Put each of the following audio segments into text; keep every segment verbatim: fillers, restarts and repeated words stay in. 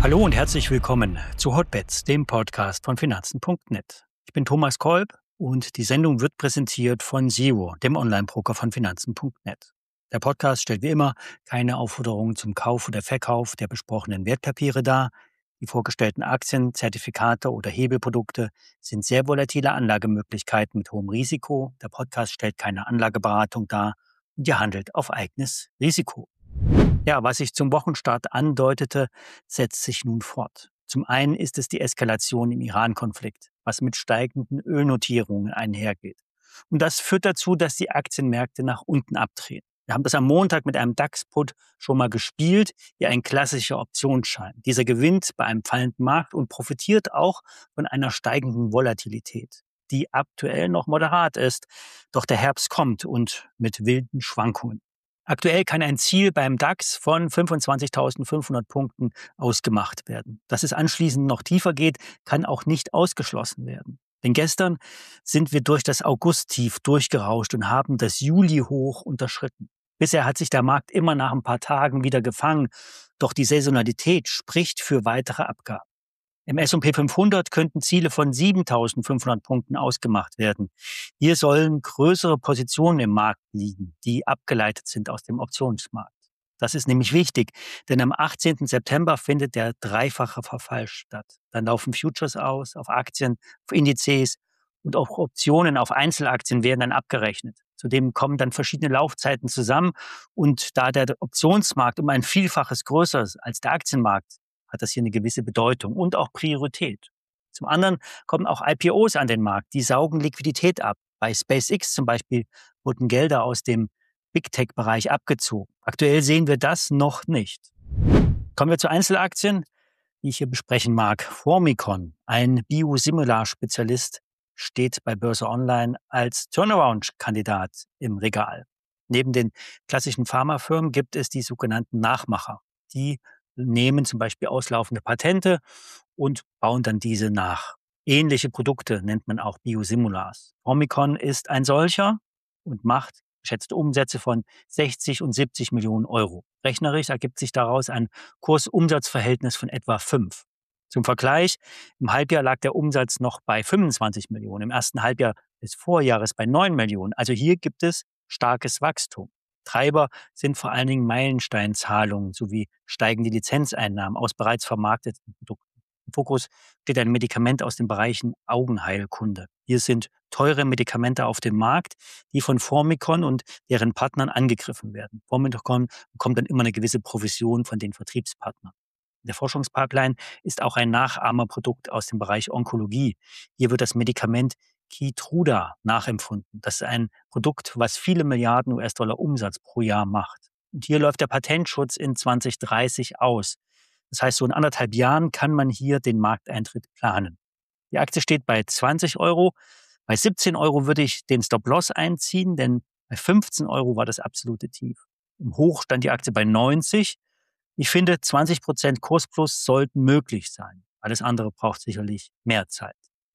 Hallo und herzlich willkommen zu Hotbets, dem Podcast von Finanzen Punkt net. Ich bin Thomas Kolb und die Sendung wird präsentiert von Zero, dem Online-Broker von Finanzen Punkt net. Der Podcast stellt wie immer keine Aufforderungen zum Kauf oder Verkauf der besprochenen Wertpapiere dar. Die vorgestellten Aktien, Zertifikate oder Hebelprodukte sind sehr volatile Anlagemöglichkeiten mit hohem Risiko. Der Podcast stellt keine Anlageberatung dar und ihr handelt auf eigenes Risiko. Ja, was sich zum Wochenstart andeutete, setzt sich nun fort. Zum einen ist es die Eskalation im Iran-Konflikt, was mit steigenden Ölnotierungen einhergeht. Und das führt dazu, dass die Aktienmärkte nach unten abdrehen. Wir haben das am Montag mit einem DAX-Put schon mal gespielt, wie ein klassischer Optionsschein. Dieser gewinnt bei einem fallenden Markt und profitiert auch von einer steigenden Volatilität, die aktuell noch moderat ist. Doch der Herbst kommt und mit wilden Schwankungen. Aktuell kann ein Ziel beim DAX von fünfundzwanzigtausendfünfhundert Punkten ausgemacht werden. Dass es anschließend noch tiefer geht, kann auch nicht ausgeschlossen werden. Denn gestern sind wir durch das August-Tief durchgerauscht und haben das Juli-Hoch unterschritten. Bisher hat sich der Markt immer nach ein paar Tagen wieder gefangen, doch die Saisonalität spricht für weitere Abgaben. Im S und P fünfhundert könnten Ziele von siebentausendfünfhundert Punkten ausgemacht werden. Hier sollen größere Positionen im Markt liegen, die abgeleitet sind aus dem Optionsmarkt. Das ist nämlich wichtig, denn am achtzehnten September findet der dreifache Verfall statt. Dann laufen Futures aus auf Aktien, auf Indizes und auch Optionen auf Einzelaktien werden dann abgerechnet. Zudem kommen dann verschiedene Laufzeiten zusammen und da der Optionsmarkt um ein Vielfaches größer ist als der Aktienmarkt, hat das hier eine gewisse Bedeutung und auch Priorität. Zum anderen kommen auch I P Os an den Markt, die saugen Liquidität ab. Bei SpaceX zum Beispiel wurden Gelder aus dem Big Tech-Bereich abgezogen. Aktuell sehen wir das noch nicht. Kommen wir zu Einzelaktien, die ich hier besprechen mag. Formycon, ein Biosimilar-Spezialist, steht bei Börse Online als Turnaround-Kandidat im Regal. Neben den klassischen Pharmafirmen gibt es die sogenannten Nachmacher. Die nehmen zum Beispiel auslaufende Patente und bauen dann diese nach. Ähnliche Produkte nennt man auch Biosimilars. Formycon ist ein solcher und macht geschätzte Umsätze von sechzig und siebzig Millionen Euro. Rechnerisch ergibt sich daraus ein Kurs-Umsatz-Verhältnis von etwa fünf. Zum Vergleich, im Halbjahr lag der Umsatz noch bei fünfundzwanzig Millionen, im ersten Halbjahr des Vorjahres bei neun Millionen. Also hier gibt es starkes Wachstum. Treiber sind vor allen Dingen Meilensteinzahlungen sowie steigende Lizenzeinnahmen aus bereits vermarkteten Produkten. Im Fokus steht ein Medikament aus den Bereichen Augenheilkunde. Hier sind teure Medikamente auf dem Markt, die von Formycon und deren Partnern angegriffen werden. Formycon bekommt dann immer eine gewisse Provision von den Vertriebspartnern. In der Forschungspipeline ist auch ein Nachahmerprodukt aus dem Bereich Onkologie. Hier wird das Medikament Keytruda nachempfunden. Das ist ein Produkt, was viele Milliarden U S-Dollar Umsatz pro Jahr macht. Und hier läuft der Patentschutz in zwanzig dreißig aus. Das heißt, so in anderthalb Jahren kann man hier den Markteintritt planen. Die Aktie steht bei zwanzig Euro. Bei siebzehn Euro würde ich den Stop-Loss einziehen, denn bei fünfzehn Euro war das absolute Tief. Im Hoch stand die Aktie bei neunzig. Ich finde, zwanzig Prozent Kursplus sollten möglich sein. Alles andere braucht sicherlich mehr Zeit.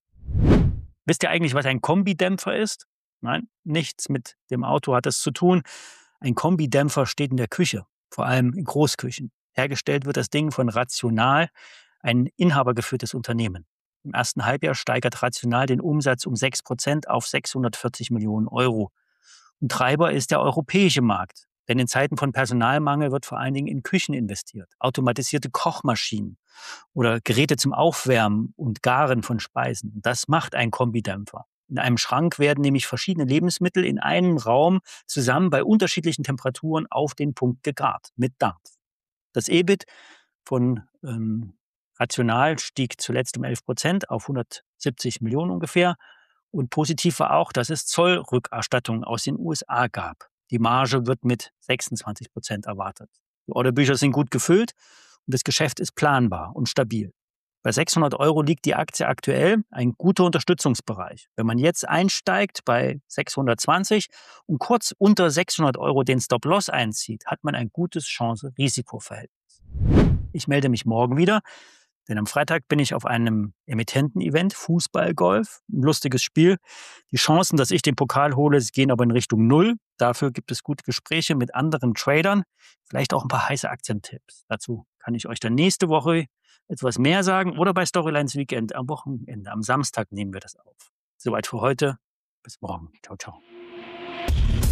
Wisst ihr eigentlich, was ein Kombidämpfer ist? Nein, nichts mit dem Auto hat es zu tun. Ein Kombidämpfer steht in der Küche, vor allem in Großküchen. Hergestellt wird das Ding von Rational, ein inhabergeführtes Unternehmen. Im ersten Halbjahr steigert Rational den Umsatz um sechs Prozent auf sechshundertvierzig Millionen Euro. Und Treiber ist der europäische Markt. Denn in Zeiten von Personalmangel wird vor allen Dingen in Küchen investiert. Automatisierte Kochmaschinen oder Geräte zum Aufwärmen und Garen von Speisen. Das macht ein Kombidämpfer. In einem Schrank werden nämlich verschiedene Lebensmittel in einem Raum zusammen bei unterschiedlichen Temperaturen auf den Punkt gegart mit Dampf. Das E B I T von ähm, Rational stieg zuletzt um elf Prozent auf hundertsiebzig Millionen ungefähr. Und positiv war auch, dass es Zollrückerstattungen aus den U S A gab. Die Marge wird mit sechsundzwanzig Prozent erwartet. Die Orderbücher sind gut gefüllt und das Geschäft ist planbar und stabil. Bei sechshundert Euro liegt die Aktie aktuell, ein guter Unterstützungsbereich. Wenn man jetzt einsteigt bei sechshundertzwanzig und kurz unter sechshundert Euro den Stop-Loss einzieht, hat man ein gutes Chance-Risiko-Verhältnis. Ich melde mich morgen wieder. Denn am Freitag bin ich auf einem Emittenten-Event, Fußball-Golf, ein lustiges Spiel. Die Chancen, dass ich den Pokal hole, gehen aber in Richtung Null. Dafür gibt es gute Gespräche mit anderen Tradern, vielleicht auch ein paar heiße Aktientipps. Dazu kann ich euch dann nächste Woche etwas mehr sagen oder bei Storylines Weekend am Wochenende. Am Samstag nehmen wir das auf. Soweit für heute. Bis morgen. Ciao, ciao.